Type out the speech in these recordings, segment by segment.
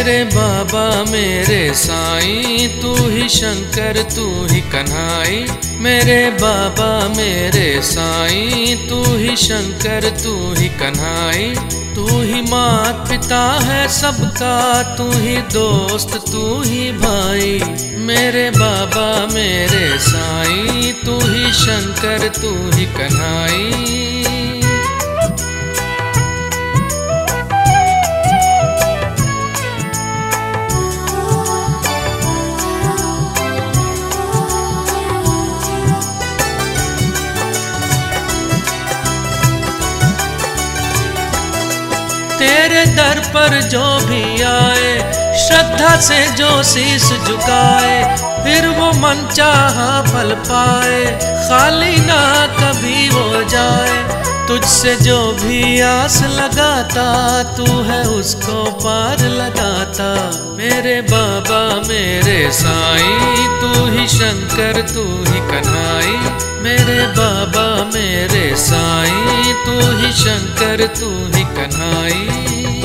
मेरे बाबा मेरे साईं, तू ही शंकर तू ही कन्हाई। मेरे बाबा मेरे साईं, तू ही शंकर तू ही कन्हाई। तू ही मात पिता है सबका, तू ही दोस्त तू ही भाई। मेरे बाबा मेरे साईं, तू ही शंकर तू ही कन्हाई। तेरे दर पर जो भी आए, श्रद्धा से जो शीश झुकाए, फिर वो मन चाहा फल पाए, खाली ना कभी हो जाए। तुझसे जो भी आस लगाता, तू है उसको पार लगाता। मेरे बाबा मेरे साईं, तू ही शंकर तू ही कन्हाई। मेरे बाबा मेरे साईं, तू ही शंकर तू ही कन्हाई।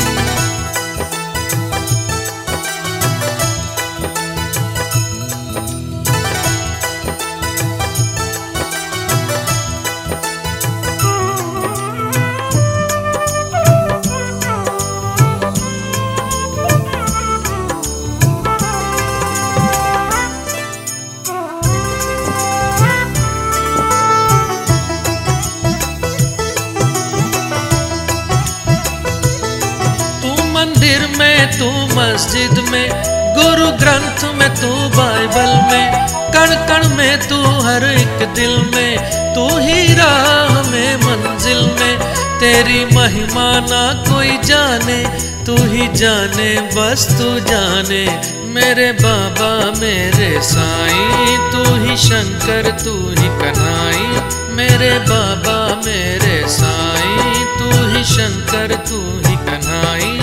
मंदिर में तू मस्जिद में, गुरु ग्रंथ में तू बाइबल में, कण कण में तू हर एक दिल में, तू ही राह में मंजिल में। तेरी महिमा ना कोई जाने, तू ही जाने बस तू जाने। मेरे बाबा मेरे साईं, तू ही शंकर तू ही कन्हाई। मेरे बाबा मेरे साईं, तू ही शंकर तू ही कन्हाई।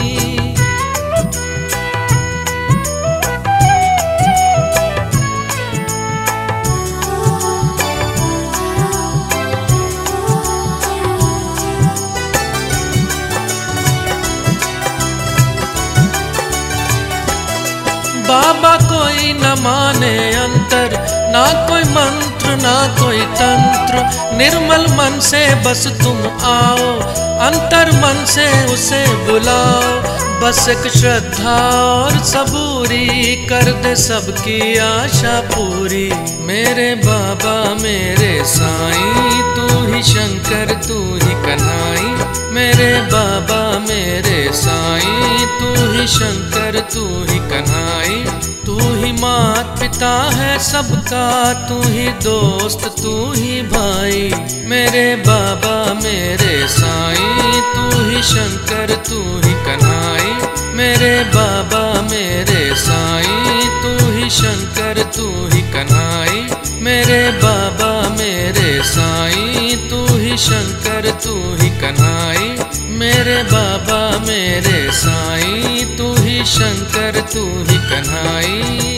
बाबा कोई न माने अंतर, ना कोई मंत्र ना कोई तंत्र। निर्मल मन से बस तुम आओ, अंतर मन से उसे बुलाओ। बस एक श्रद्धा और सबूरी, कर दे सबकी आशा पूरी। मेरे बाबा मेरे साईं, तू ही शंकर तू ही कन्हाई। मेरे बाबा मेरे साईं, तू ही शंकर तू ही कन्हाई। तू ही मात पिता है सबका, तू ही दोस्त तू ही भाई। मेरे बाबा मेरे साईं, तू ही शंकर तू ही कन्हाई। मेरे बाबा मेरे साईं, तू ही शंकर तू ही कन्हाई। मेरे बाबा मेरे साईं, तू ही शंकर तू ही कन्हाई। मेरे बाबा मेरे साईं, तू ही शंकर तू ही कन्हाई।